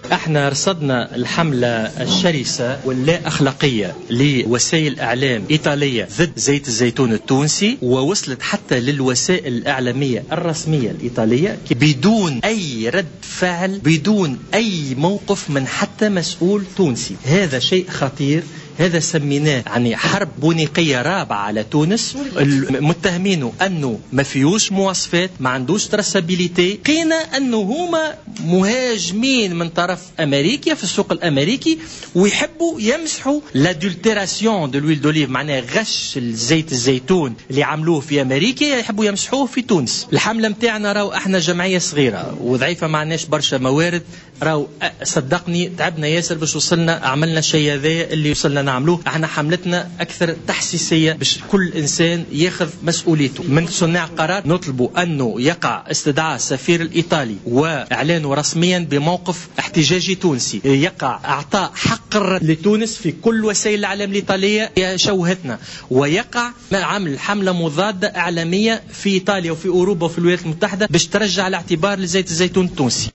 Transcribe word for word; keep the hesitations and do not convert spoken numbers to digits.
احنا رصدنا الحملة الشرسة واللا أخلاقية لوسائل إعلام إيطالية ضد زيت الزيتون التونسي، ووصلت حتى للوسائل الإعلامية الرسمية الإيطالية بدون أي رد فعل، بدون أي موقف من حتى مسؤول تونسي. هذا شيء خطير. هذا سميناه يعني حرب بونيقية رابعة على تونس. المتهمينه أنه ما فيوش مواصفات، ما عندوش ترسابيليتي، قينا أنه هما مهاجمين من طرف أمريكا في السوق الأمريكي، ويحبوا يمسحوا لادولتيراسيون دو لويل دوليف، معناه غش الزيت الزيتون اللي عملوه في أمريكا يحبوا يمسحوه في تونس. الحملة متاعنا راو احنا جمعية صغيرة وضعيفة، ما عندناش برشا موارد، راو صدقني تعبنا ياسر باش وصلنا عملنا الشيء هذا اللي وصلنا نعملوه. احنا حملتنا اكثر تحسيسيه باش كل انسان ياخذ مسؤوليته. من صناع قرار نطلبوا انه يقع استدعاء السفير الايطالي واعلانه رسميا بموقف احتجاجي تونسي، يقع اعطاء حق الرد لتونس في كل وسائل الاعلام الايطاليه شوهتنا، ويقع عمل حمله مضاده اعلاميه في ايطاليا وفي اوروبا وفي الولايات المتحده باش ترجع الاعتبار لزيت الزيتون التونسي.